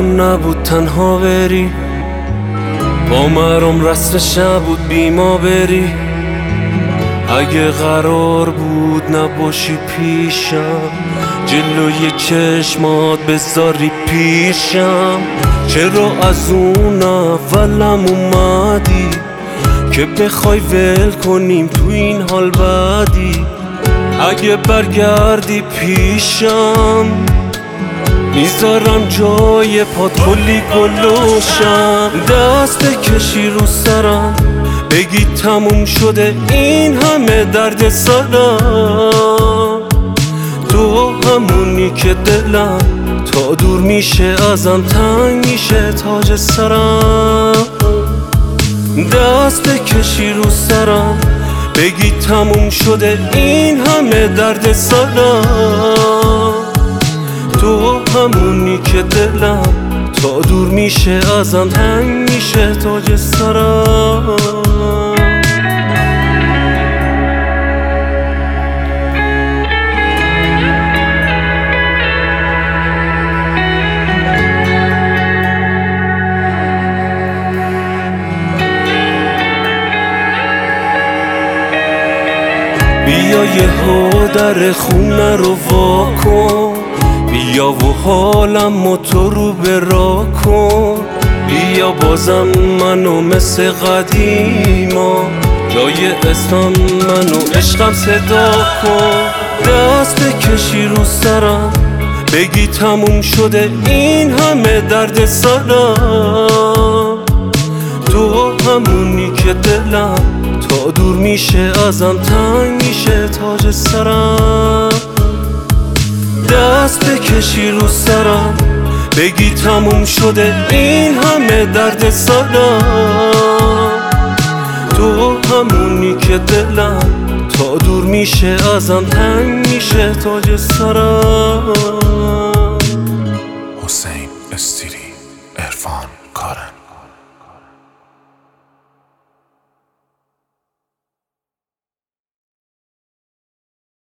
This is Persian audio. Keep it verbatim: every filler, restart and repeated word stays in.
قرارمون نبود تنها بری، با مرام رسمش نبود بی ما بری. اگه قرار بود نباشی پیشم، جلوی چشمات بذاری پیشم، چرا از اون اولم اومدی که بخوای ول کنیم تو این حال بعدی؟ اگه برگردی پیشم میذارم جای پات کلی گلوشم. دست بکشی رو سرم بگی تموم شده این همه درد سرم، تو همونی که دلم تا دور میشه ازم تنگ میشه تاج سرم. دست بکشی رو سرم بگی تموم شده این همه درد سرم، تو همونی که دلم تا دور میشه ازم تنگ میشه تاج سرم. بیا یهو در خونه رو واکن، بیا و حالم تو رو برا کن، بیا بازم منو مثل قدیما جای اسمم منو عشقم صدا کن. دست بکشی رو سرم بگی تموم شده این همه درد سرم، تو همونی که دلم تا دور میشه ازم تنگ میشه تاج سرم. دست بکشی رو سرم بگی تموم شده این همه درد سرم، تو همونی که دلم تا دور میشه ازم تنگ میشه تاج سرم.